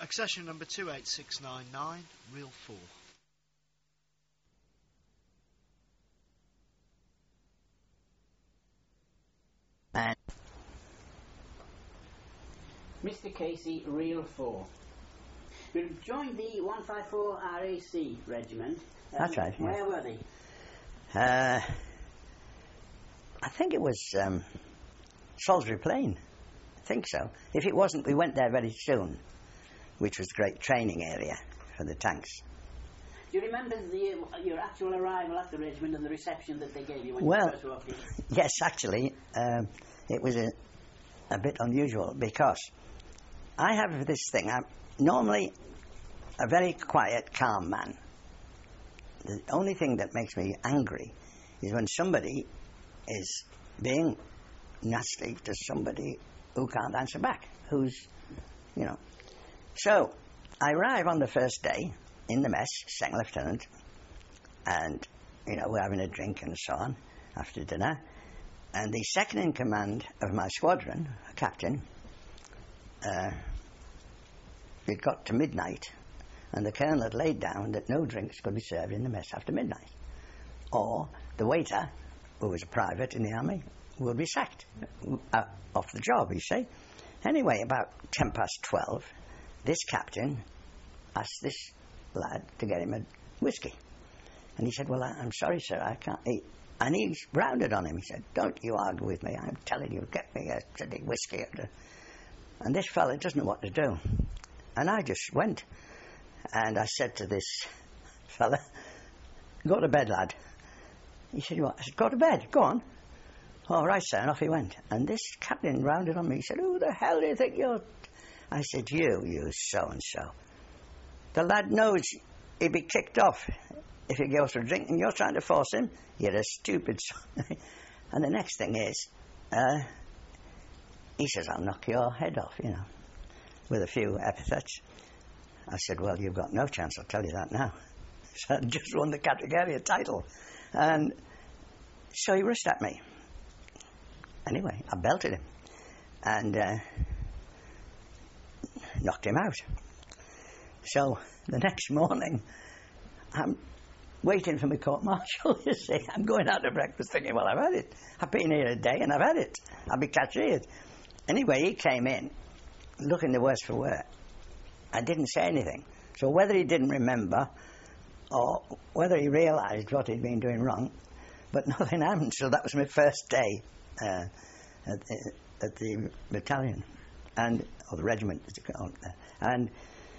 Accession number 28699, reel 4. And Mr. Casey, reel 4. You joined the 154 RAC regiment. That's right. Where were they? I think it was Salisbury Plain. I think so. If it wasn't, we went there very soon, which was a great training area for the tanks. Do you remember your actual arrival at the regiment and the reception that they gave you when you first walked in? Yes, actually, it was a bit unusual because I have this thing. I'm normally a very quiet, calm man. The only thing that makes me angry is when somebody is being nasty to somebody who can't answer back, who's, you know. So, I arrive on the first day in the mess, second lieutenant, and, you know, we're having a drink and so on after dinner, and the second in command of my squadron, a captain, it got to midnight, and the colonel had laid down that no drinks could be served in the mess after midnight, or the waiter, who was a private in the army, would be sacked off the job, you see. Anyway, about 12:10, this captain asked this lad to get him a whiskey. And he said, well, I'm sorry, sir, I can't eat. And he rounded on him. He said, don't you argue with me. I'm telling you, get me a steady whiskey. And this fella doesn't know what to do. And I just went. And I said to this fella, go to bed, lad. He said, what? I said, go to bed. Go on. All right, sir. And off he went. And this captain rounded on me. He said, who the hell do you think you're... I said, you so-and-so. The lad knows he'd be kicked off if he goes for a drink, and you're trying to force him. You're a stupid son. And the next thing is, he says, I'll knock your head off, you know, with a few epithets. I said, well, you've got no chance, I'll tell you that now. So I just won the Categoria title. And so he rushed at me. Anyway, I belted him and knocked him out. So the next morning, I'm waiting for my court-martial, you see. I'm going out to breakfast thinking, well, I've had it. I've been here a day and I've had it. I'll be cashiered. Anyway, he came in looking the worse for wear. I didn't say anything. So whether he didn't remember or whether he realised what he'd been doing wrong, but nothing happened. So that was my first day at the battalion, or the regiment, as they call it there. And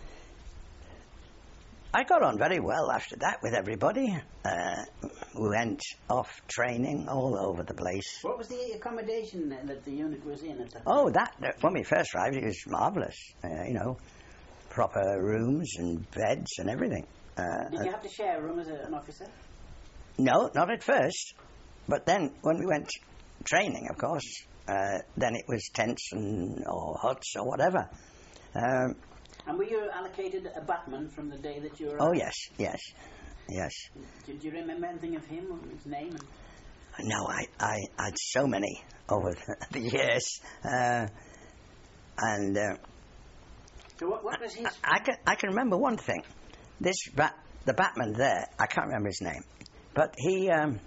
I got on very well after that with everybody. We went off training all over the place. What was the accommodation that the unit was in at that time? Oh, when we first arrived, it was marvellous. You know, proper rooms and beds and everything. Did you have to share a room as an officer? No, not at first. But then, when we went training, of course, then it was tents or huts or whatever. And were you allocated a batman from the day that you arrived? Oh, yes. Did you remember anything of him, or his name? No, I had so many over the years. So what was his... I can remember one thing. The batman there, I can't remember his name, but he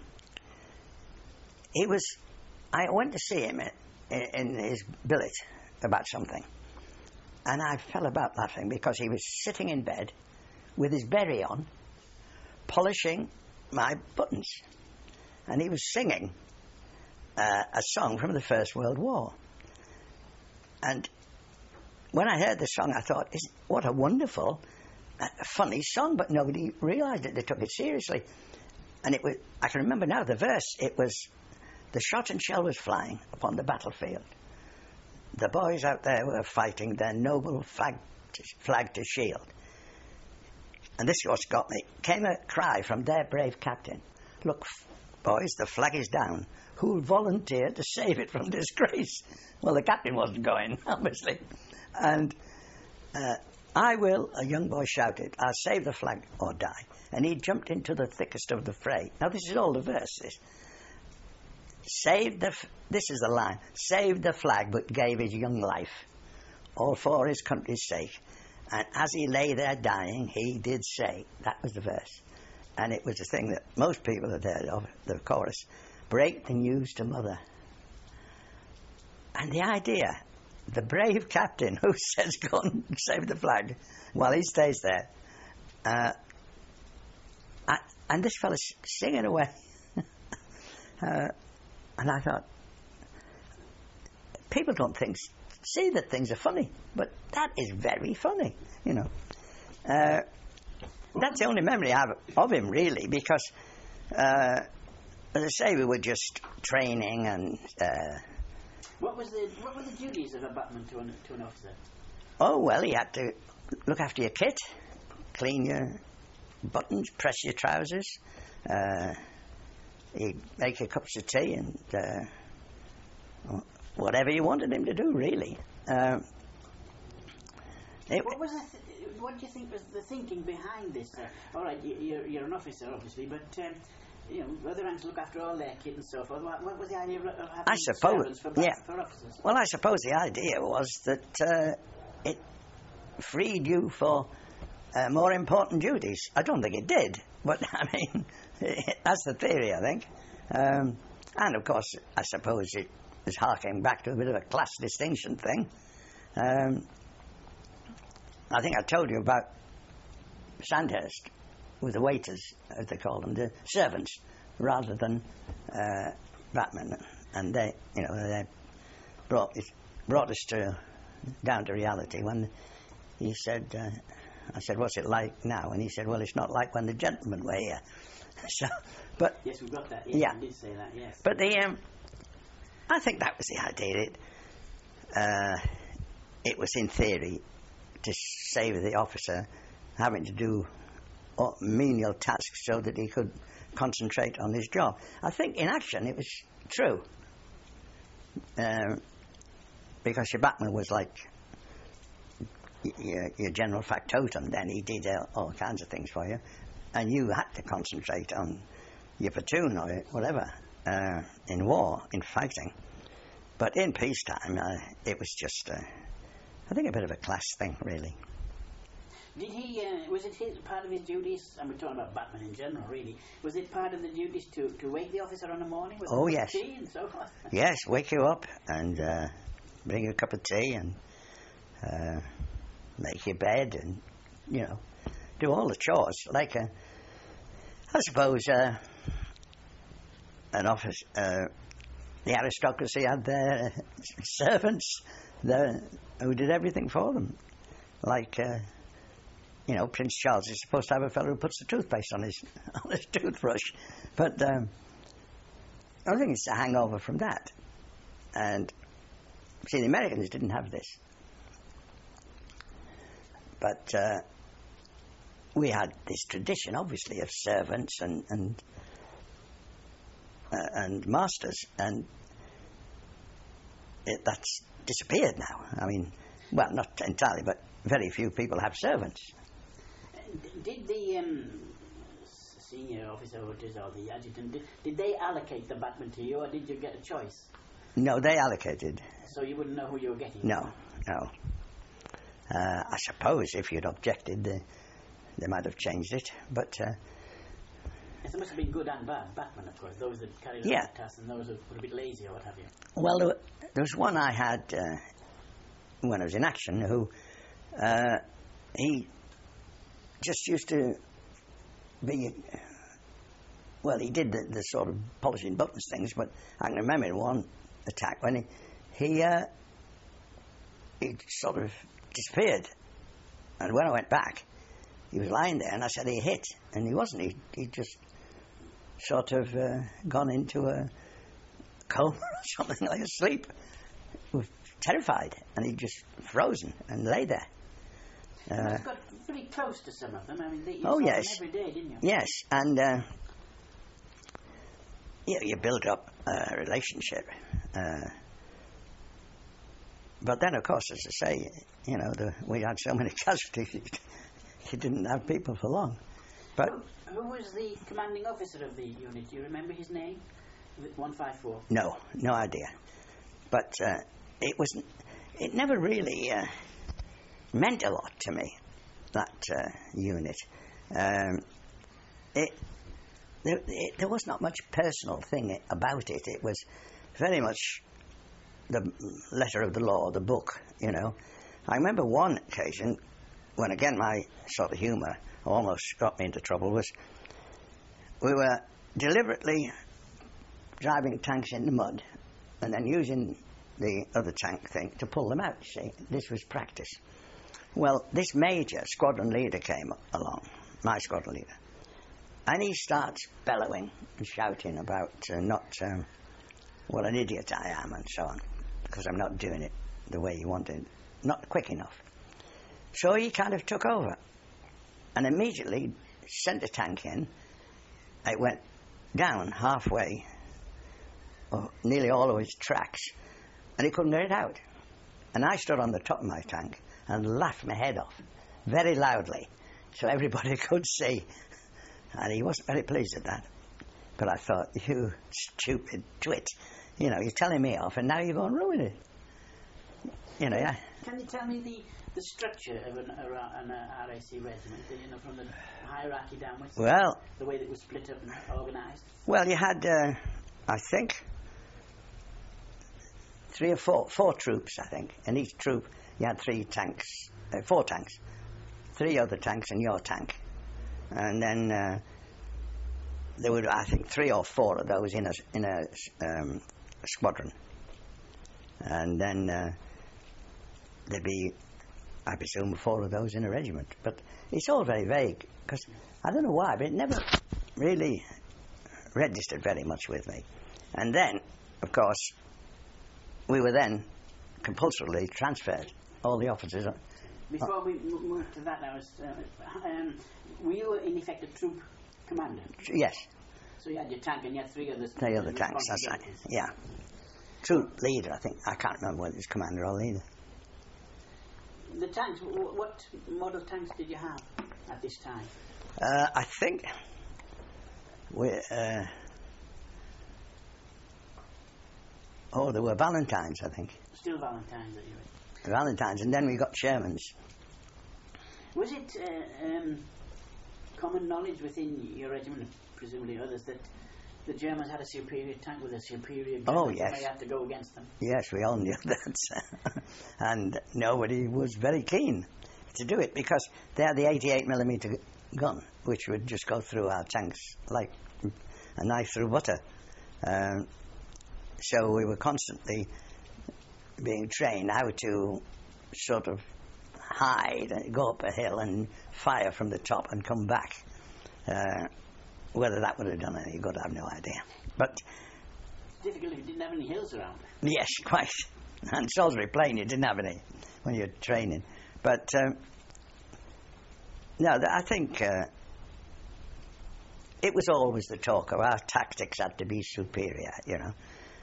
was... I went to see him in his billet about something. And I fell about laughing because he was sitting in bed with his beret on, polishing my buttons. And he was singing a song from the First World War. And when I heard the song, I thought, what a wonderful, funny song, but nobody realised it. They took it seriously. And I can remember now the verse. It was, the shot and shell was flying upon the battlefield. The boys out there were fighting their noble flag to shield. And this is what's got me. Came a cry from their brave captain. Look, boys, the flag is down. Who'll volunteer to save it from disgrace? Well, the captain wasn't going, obviously. And I will, a young boy shouted, I'll save the flag or die. And he jumped into the thickest of the fray. Now, this is all the verses. This is the line, saved the flag but gave his young life, all for his country's sake. And as he lay there dying, he did say, that was the verse. And it was the thing that most people had heard of, the chorus, break the news to mother. And the idea, the brave captain who says, go and save the flag, while he stays there. And this fella's singing away. And I thought, people don't see that things are funny, but that is very funny, you know. That's the only memory I have of him, really, because, as I say, we were just training and... What were the duties of a batman to an officer? Oh, well, he had to look after your kit, clean your buttons, press your trousers, he'd make you cups of tea and whatever you wanted him to do, really. What do you think was the thinking behind this? All right, you're an officer, obviously, but you know, other ranks look after all their kit and so forth. What was the idea of having servants for officers? Well, I suppose the idea was that it freed you for more important duties. I don't think it did, but I mean, that's the theory, I think. And of course, I suppose it was harking back to a bit of a class distinction thing. I think I told you about Sandhurst with the waiters, as they call them, the servants, rather than batmen. And they, you know, they brought us down to reality when he said, I said, what's it like now? And he said, well, it's not like when the gentlemen were here. So, but yes, we've got that. Yes, yeah, you did say that. Yes. But I think that was the idea. It was in theory to save the officer having to do menial tasks so that he could concentrate on his job. I think in action it was true, because your batman was like your general factotum. Then he did all kinds of things for you, and you had to concentrate on your platoon or whatever in war, in fighting. But in peacetime, it was just, I think, a bit of a class thing, really. Did he? Was it part of his duties? And we're talking about batmen in general, really. Was it part of the duties to wake the officer in the morning with a cup of tea and so forth? Yes, wake you up and bring you a cup of tea and make your bed and, you know, do all the chores. Like, I suppose, an office, the aristocracy had their servants who did everything for them. Like, you know, Prince Charles is supposed to have a fellow who puts the toothpaste on his toothbrush. But I think it's a hangover from that. And, see, the Americans didn't have this. But we had this tradition, obviously, of servants and masters, and that's disappeared now. I mean, well, not entirely, but very few people have servants. Did the senior officer or the adjutant, did they allocate the batman to you, or did you get a choice? No, they allocated. So you wouldn't know who you were getting? No. I suppose if you'd objected, they might have changed it, but... There must have been good and bad batmen, of course, those that carried out the tasks and those who were a bit lazy or what have you. Well, there was one I had when I was in action who he just used to be... Well, he did the sort of polishing buttons things, but I can remember in one attack when he sort of disappeared. And when I went back, he was lying there, and I said he hit, and he wasn't. He just sort of gone into a coma or something, like a sleep. He was terrified, and he just frozen and lay there. You must have got pretty close to some of them. I mean, you saw them every day, didn't you? Yes, and you build up a relationship. But then, of course, as I say, you know, we had so many casualties, you didn't have people for long. But who was the commanding officer of the unit? Do you remember his name? 154? No idea. But it never really meant a lot to me, that unit. There was not much personal thing about it. It was very much the letter of the law, the book, you know. I remember one occasion when, again, my sort of humour almost got me into trouble, was we were deliberately driving tanks in the mud and then using the other tank thing to pull them out, you see. This was practice. Well, this major squadron leader came along, my squadron leader, and he starts bellowing and shouting about what an idiot I am and so on, because I'm not doing it the way he wanted, not quick enough. So he kind of took over and immediately sent a tank in. It went down halfway, or nearly all of its tracks, and he couldn't get it out. And I stood on the top of my tank and laughed my head off, very loudly, so everybody could see. And he wasn't very pleased at that. But I thought, you stupid twit, you know, you're telling me off and now you're going to ruin it. You know, yeah. Can you tell me the structure of an RAC regiment, you know, from the hierarchy downwards? Well, the way that it was split up and organised? Well, you had, I think, 3 or 4 troops, I think. In each troop, you had 4 tanks, 3 other tanks and your tank. And then there were, I think, 3 or 4 of those in a squadron. And then there'd be, I presume, 4 of those in a regiment. But it's all very vague, because I don't know why, but it never really registered very much with me. And then, of course, we were then compulsorily transferred, all the officers. Before we move to that, were you in effect a troop commander? Yes. So you had your tank and you had 3 others. 3 other tanks, that's right. Yeah. Troop leader, I think. I can't remember whether it was commander or leader. The tanks, what model tanks did you have at this time? I think there were Valentines, I think. Still Valentines that you were? Valentines, and then we got Shermans. Was it common knowledge within your regiment, and presumably others, that the Germans had a superior tank with a superior gun? Oh, yes. So they had to go against them? Yes, we all knew that. And nobody was very keen to do it, because they had the 88mm gun, which would just go through our tanks like a knife through butter. So we were constantly being trained how to sort of hide, go up a hill and fire from the top and come back. Whether that would have done any good, I have no idea. But it's difficult if you didn't have any hills around. Yes, quite. And Salisbury Plain, you didn't have any when you're training. But no, I think it was always the talk of our tactics had to be superior, you know.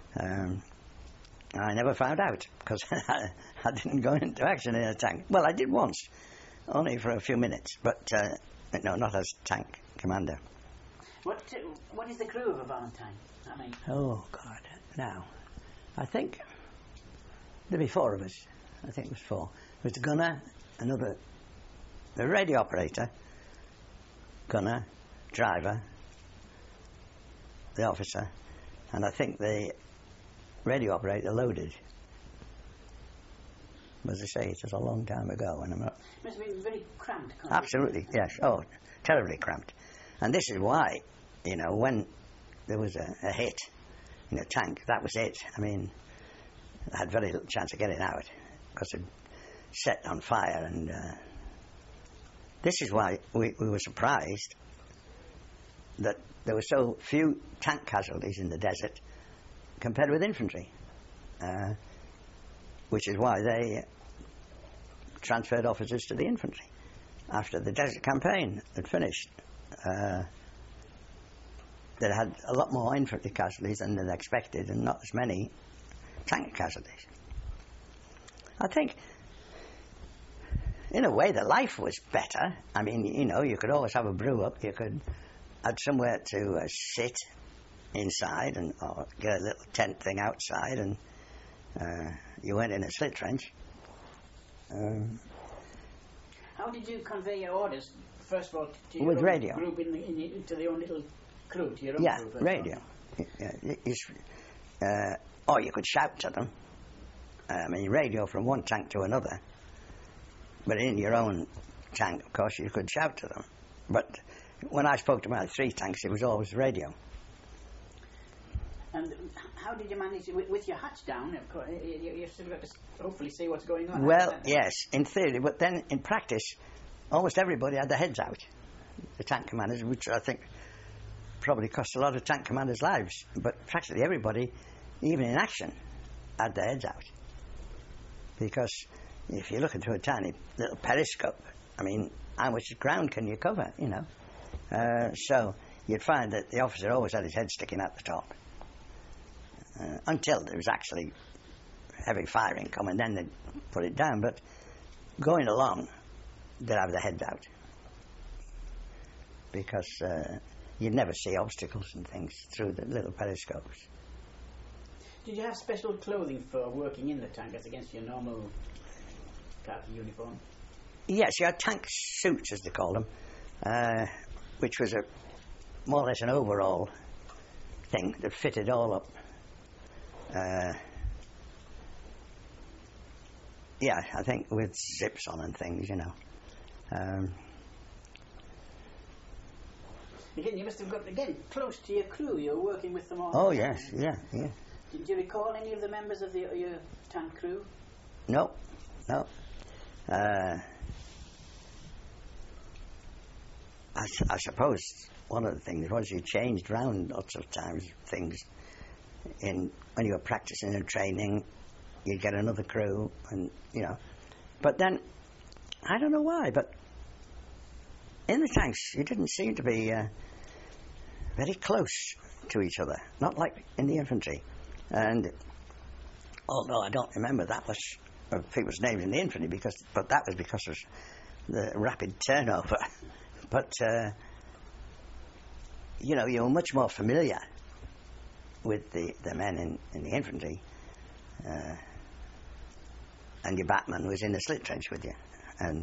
I never found out, because I didn't go into action in a tank. Well, I did once, only for a few minutes, but no, not as tank commander. What is the crew of a Valentine? I mean, oh God! Now, I think there'd be 4 of us. I think it was 4. It was the gunner, the radio operator, gunner, driver, the officer, and I think the radio operator loaded. As I say, it was a long time ago, and I'm not. It must have been very cramped. Absolutely, yes. Oh, terribly cramped. And this is why, you know, when there was a hit in a tank, that was it. I mean, I had very little chance of getting out, because it set on fire. And this is why we were surprised that there were so few tank casualties in the desert compared with infantry, which is why they transferred officers to the infantry after the desert campaign had finished. They had a lot more infantry casualties than they'd expected, and not as many tank casualties. I think, in a way, the life was better. I mean, you know, you could always have a brew up. You could have somewhere to sit inside, or get a little tent thing outside, and you went in a slit trench. How did you convey your orders? First of all, to your with own radio. group, to the own little crew, to your own group? Yeah, radio. Or you could shout to them. I mean, radio from one tank to another. But in your own tank, of course, you could shout to them. But when I spoke to my 3 tanks, it was always radio. And how did you manage it with your hatch down? Of course, you've still got to hopefully see what's going on. Well, yes, in theory, but then in practice, almost everybody had their heads out. The tank commanders, which I think probably cost a lot of tank commanders' lives. But practically everybody, even in action, had their heads out. Because if you're looking through a tiny little periscope, I mean, how much ground can you cover, you know? So you'd find that the officer always had his head sticking out the top. Until there was actually heavy firing coming, then they'd put it down. But going along, they'd have their heads out. Because you'd never see obstacles and things through the little periscopes. Did you have special clothing for working in the tank as against your normal khaki uniform? Yes, you had tank suits, as they called them, which was more or less an overall thing that fitted all up. Yeah, I think with zips on and things, you know. Again, you must have got, close to your crew. You were working with them all. Oh, yes, yeah. Did you recall any of the members of your tank crew? No. I suppose one of the things was you changed round lots of times things. When you were practicing and training, you'd get another crew, and you know. But then, I don't know why, but in the tanks, you didn't seem to be very close to each other, not like in the infantry. And although I don't remember that much of people's names in the infantry, but that was because of the rapid turnover. But you know, you were much more familiar with the men in the infantry, and your batman was in the slit trench with you, and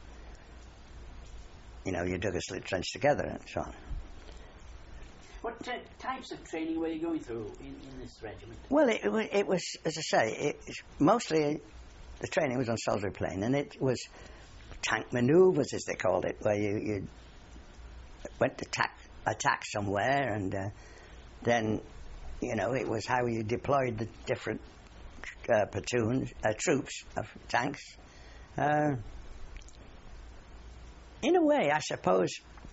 you know, you dug a slit trench together and so on. What types of training were you going through in this regiment? Well, it was, as I say, mostly the training was on Salisbury Plain, and it was tank manoeuvres, as they called it, where you went to attack somewhere, and then, you know, it was how you deployed the different troops of tanks. In a way, I suppose,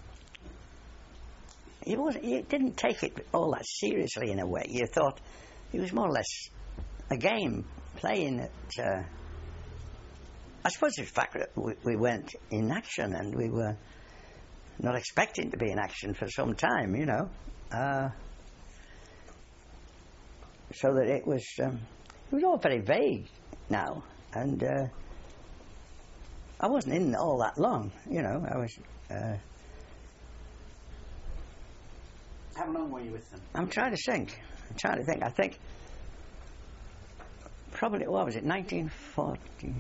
you didn't take it all that seriously. In a way, you thought it was more or less a game, playing it. I suppose the fact that we weren't in action, and we were not expecting to be in action for some time, you know. So that it was all very vague now, and I wasn't in all that long, you know. I was. How long were you with them? I'm trying to think. I think probably, what was it, 1940?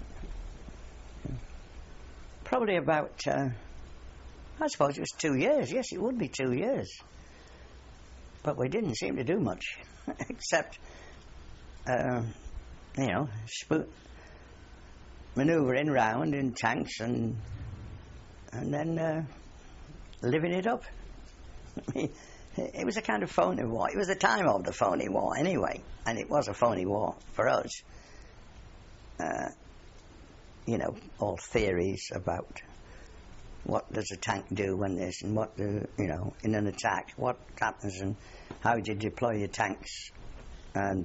Probably about, I suppose it was 2 years. Yes, it would be 2 years. But we didn't seem to do much, except, you know, manoeuvring round in tanks and then living it up. I mean, it was a kind of phony war. It was the time of the phony war, anyway, and it was a phony war for us. You know, all theories about what does a tank do when this, and what do, you know, in an attack, what happens, and how do you deploy your tanks, and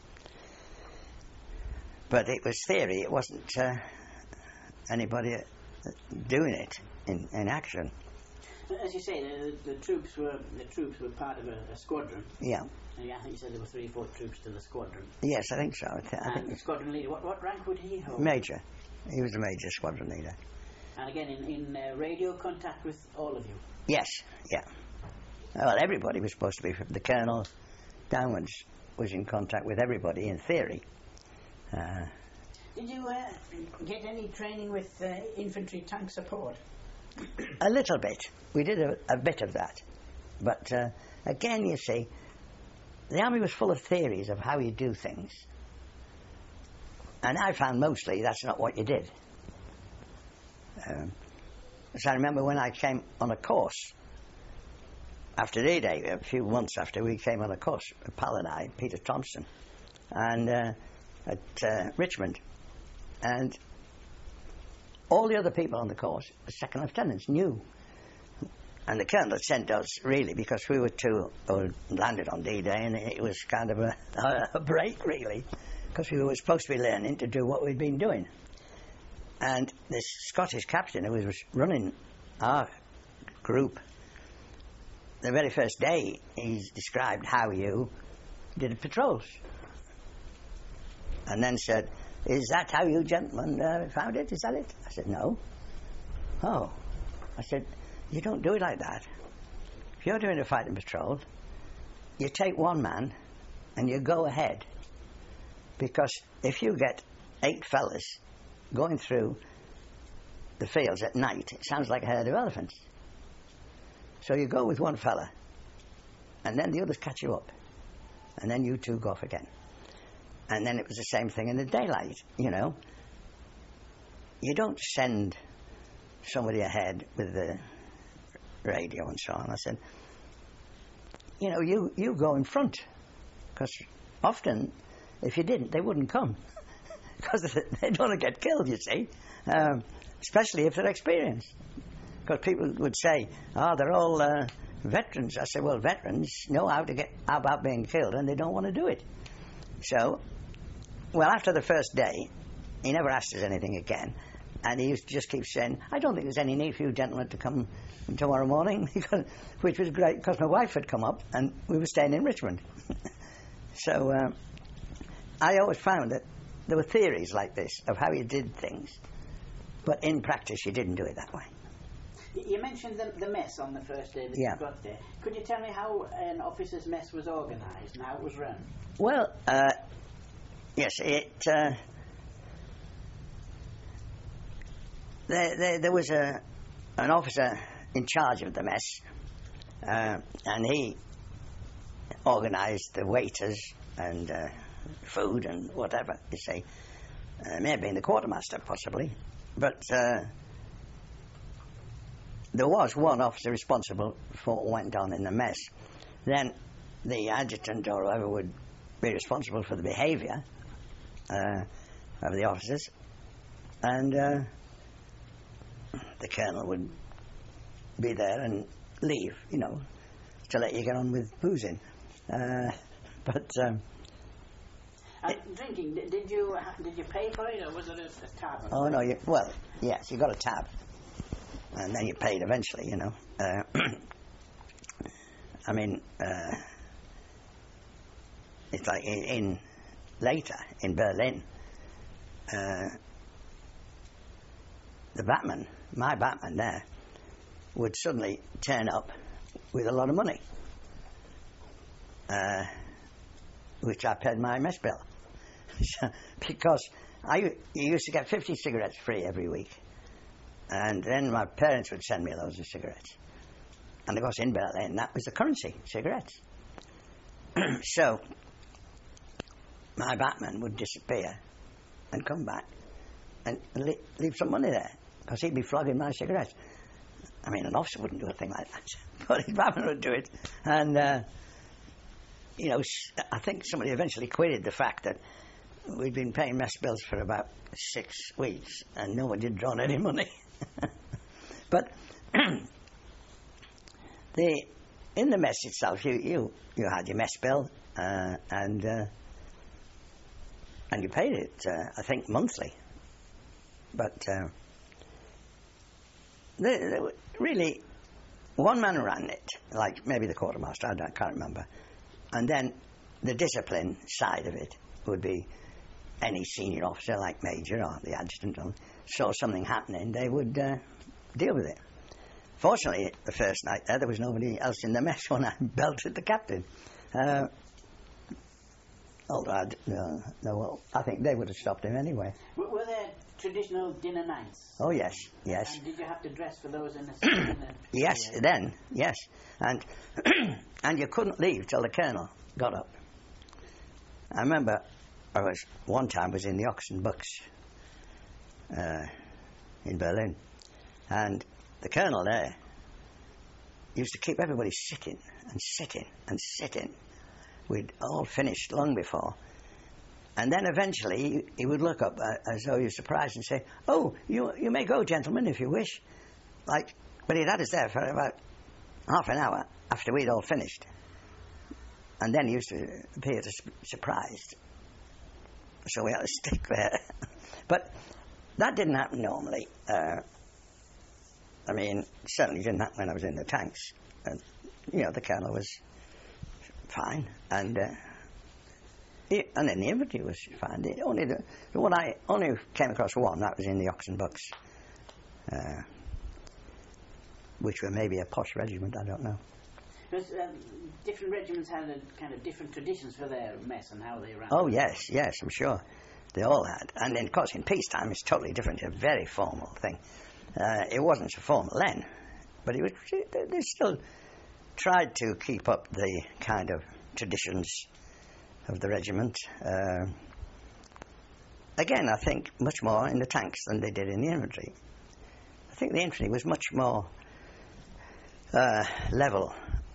but it was theory. It wasn't anybody doing it in action. As you say, the troops were part of a squadron. Yeah. And I think you said there were 3 or 4 troops to the squadron. Yes, I think so. I think the squadron leader, what rank would he hold? Major. He was a major squadron leader. And again, in radio contact with all of you? Yes, yeah. Well, everybody was supposed to be, from the colonel downwards, was in contact with everybody, in theory. Did you get any training with infantry tank support? A little bit. We did a bit of that. But again, you see, the army was full of theories of how you do things. And I found mostly that's not what you did. So I remember when I came on a course after D-Day, a few months after we came on a course, a pal and I, Peter Thompson, and at Richmond. And all the other people on the course, the second lieutenants, knew. And the colonel had sent us, really, because we were landed on D-Day, and it was kind of a break, really, because we were supposed to be learning to do what we'd been doing. And this Scottish captain who was running our group, the very first day, he's described how you did patrols. And then said, "Is that how you gentlemen found it? Is that it?" I said, "No." "Oh." I said, "You don't do it like that. If you're doing a fighting patrol, you take one man and you go ahead. Because if you get 8 fellas going through the fields at night, it sounds like a herd of elephants. So you go with one fella, and then the others catch you up, and then you two go off again. And then it was the same thing in the daylight, you know. You don't send somebody ahead with the radio and so on." I said, "You know, you go in front, because often, if you didn't, they wouldn't come, because they don't want to get killed, you see, especially if they're experienced. Because people would say, 'Oh, they're all veterans.' I said, 'Well, veterans know how about being killed, and they don't want to do it.' So, well, after the first day, he never asked us anything again. And he used to just keep saying, 'I don't think there's any need for you gentlemen to come tomorrow morning,' which was great, because my wife had come up, and we were staying in Richmond. So I always found that there were theories like this of how you did things, but in practice you didn't do it that way. You mentioned the mess on the first day that Yeah. you got there. Could you tell me how an officer's mess was organised and how it was run? Well, yes, there was an officer in charge of the mess, and he organised the waiters and food and whatever, you see. It may have been the quartermaster, possibly, but there was one officer responsible for what went on in the mess. Then the adjutant or whoever would be responsible for the behaviour of the officers, and the colonel would be there and leave, you know, to let you get on with boozing. Drinking, did you pay for it, or was it a tab? Oh no, well, yes, you got a tab, and then you paid eventually, you know. I mean, it's like later in Berlin, my batman there, would suddenly turn up with a lot of money, which I paid my mess bill. Because you used to get 50 cigarettes free every week, and then my parents would send me loads of cigarettes. And of course in Berlin that was the currency, cigarettes. So my batman would disappear and come back and leave some money there, because he'd be flogging my cigarettes. I mean, an officer wouldn't do a thing like that, but his batman would do it. And you know, I think somebody eventually quitted the fact that we'd been paying mess bills for about 6 weeks and no one had drawn any money. But in the mess itself, you had your mess bill, and you paid it, I think, monthly. But really, one man ran it, like maybe the quartermaster, I can't remember. And then the discipline side of it would be any senior officer, like major or the adjutant, saw something happening, they would deal with it. Fortunately, the first night there was nobody else in the mess when I belted the captain. Although, no, well, I think they would have stopped him anyway. Were there traditional dinner nights? Oh, yes. And did you have to dress for those in the Yes, then, yes. And and you couldn't leave till the Colonel got up. I remember one time I was in the Ox and Bucks in Berlin, and the Colonel there used to keep everybody sitting and sitting and sitting. We'd all finished long before. And then eventually he would look up as though he was surprised and say, "Oh, you may go, gentlemen, if you wish." But he'd had us there for about half an hour after we'd all finished. And then he used to appear surprised. So we had to stick there. But that didn't happen normally. I mean, certainly didn't happen when I was in the tanks. The Colonel was fine, and then the infantry was fine. I only came across one. That was in the Ox and Bucks, which were maybe a posh regiment. I don't know. Because different regiments had kind of different traditions for their mess and how they ran. Oh yes, I'm sure they all had. And then, of course, in peacetime, it's totally different. It's a very formal thing. It wasn't so formal then, but they still tried to keep up the kind of traditions of the regiment. Again, I think much more in the tanks than they did in the infantry. I think the infantry was much more level,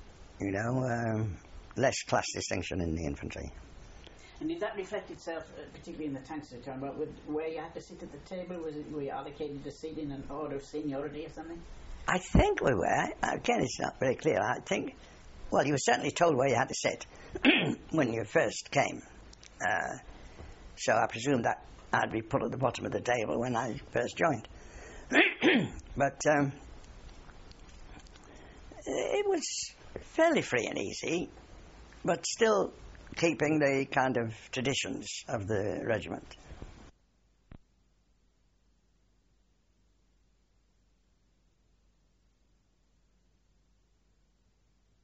less class distinction in the infantry. And did that reflect itself, particularly in the tanks you're talking about, where you had to sit at the table? Were you allocated a seat in an order of seniority or something? I think we were. Again, it's not very clear. I think, well, you were certainly told where you had to sit when you first came. So I presume that I'd be put at the bottom of the table when I first joined. But it was fairly free and easy, but still keeping the kind of traditions of the regiment.